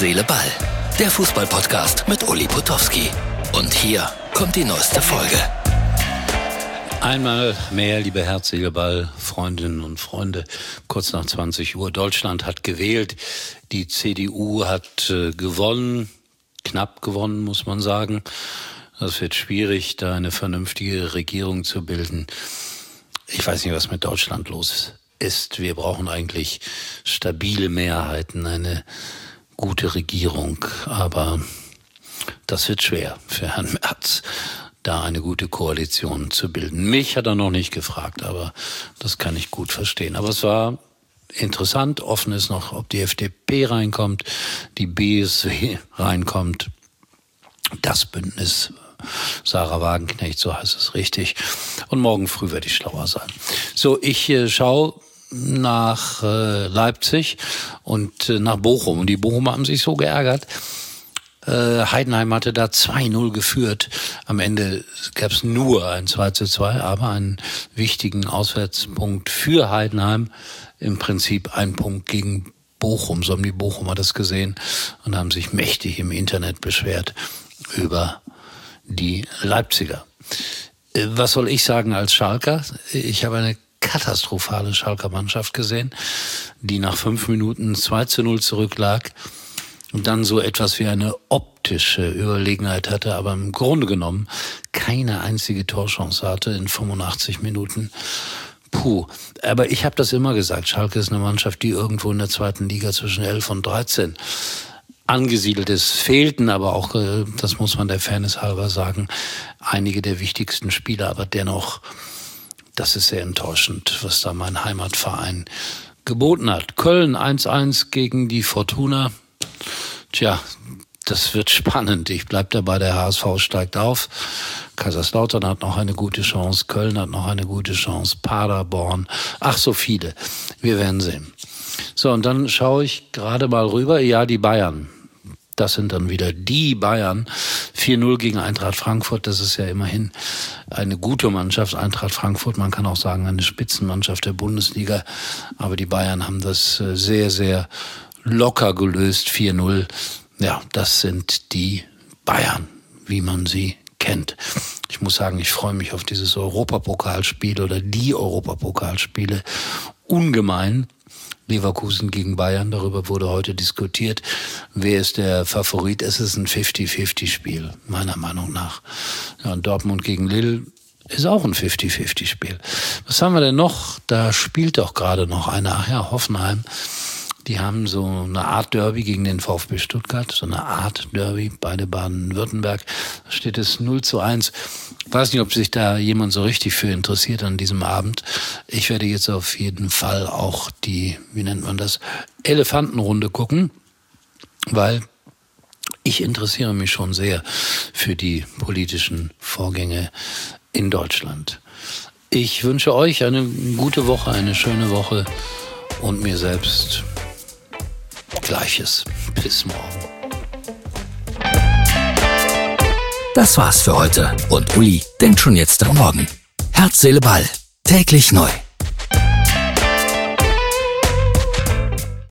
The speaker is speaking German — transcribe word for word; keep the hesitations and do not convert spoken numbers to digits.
Seele, Ball. Der Fußball-Podcast mit Uli Potowski. Und hier kommt die neueste Folge. Einmal mehr, liebe Herz, Seele, Ball, Freundinnen und Freunde, kurz nach zwanzig Uhr. Deutschland hat gewählt, die C D U hat äh, gewonnen, knapp gewonnen, muss man sagen. Das wird schwierig, da eine vernünftige Regierung zu bilden. Ich weiß nicht, was mit Deutschland los ist. Wir brauchen eigentlich stabile Mehrheiten, eine gute Regierung, aber das wird schwer für Herrn Merz, da eine gute Koalition zu bilden. Mich hat er noch nicht gefragt, aber das kann ich gut verstehen. Aber es war interessant. Offen ist noch, ob die F D P reinkommt, die B S W reinkommt, das Bündnis Sarah Wagenknecht, so heißt es richtig. Und morgen früh werde ich schlauer sein. So, ich äh, schaue nach äh, Leipzig und äh, nach Bochum. Und die Bochumer haben sich so geärgert. Äh, Heidenheim hatte da zwei null geführt. Am Ende gab es nur ein zwei zu zwei, aber einen wichtigen Auswärtspunkt für Heidenheim. Im Prinzip ein Punkt gegen Bochum. So haben die Bochumer das gesehen und haben sich mächtig im Internet beschwert über die Leipziger. Äh, was soll ich sagen als Schalker? Ich habe eine katastrophale Schalker Mannschaft gesehen, die nach fünf Minuten zwei zu null zurücklag und dann so etwas wie eine optische Überlegenheit hatte, aber im Grunde genommen keine einzige Torchance hatte in fünfundachtzig Minuten. Puh, aber ich habe das immer gesagt, Schalke ist eine Mannschaft, die irgendwo in der zweiten Liga zwischen elf und dreizehn angesiedelt ist. Fehlten aber auch, das muss man der Fairness halber sagen, einige der wichtigsten Spieler, aber dennoch, das ist sehr enttäuschend, was da mein Heimatverein geboten hat. Köln eins eins gegen die Fortuna. Tja, das wird spannend. Ich bleib dabei, der H S V steigt auf. Kaiserslautern hat noch eine gute Chance. Köln hat noch eine gute Chance. Paderborn. Ach, so viele. Wir werden sehen. So, und dann schaue ich gerade mal rüber. Ja, die Bayern. Das sind dann wieder die Bayern. vier null gegen Eintracht Frankfurt. Das ist ja immerhin eine gute Mannschaft. Eintracht Frankfurt, man kann auch sagen, eine Spitzenmannschaft der Bundesliga. Aber die Bayern haben das sehr, sehr locker gelöst. vier null. Ja, das sind die Bayern, wie man sie kennt. Ich muss sagen, ich freue mich auf dieses Europapokalspiel oder die Europapokalspiele ungemein. Leverkusen gegen Bayern, darüber wurde heute diskutiert. Wer ist der Favorit? Es ist ein fünfzig fünfzig Spiel, meiner Meinung nach. Ja, und Dortmund gegen Lille ist auch ein fünfzig fünfzig Spiel. Was haben wir denn noch? Da spielt doch gerade noch einer. Ach ja, Hoffenheim. Die haben so eine Art Derby gegen den VfB Stuttgart, so eine Art Derby, beide Baden-Württemberg. Da steht es null zu eins. Ich weiß nicht, ob sich da jemand so richtig für interessiert an diesem Abend. Ich werde jetzt auf jeden Fall auch die, wie nennt man das, Elefantenrunde gucken, weil ich interessiere mich schon sehr für die politischen Vorgänge in Deutschland. Ich wünsche euch eine gute Woche, eine schöne Woche und mir selbst Gleiches. Bis morgen. Das war's für heute. Und Uli denkt schon jetzt am Morgen. Herz, Seele, Ball. Täglich neu.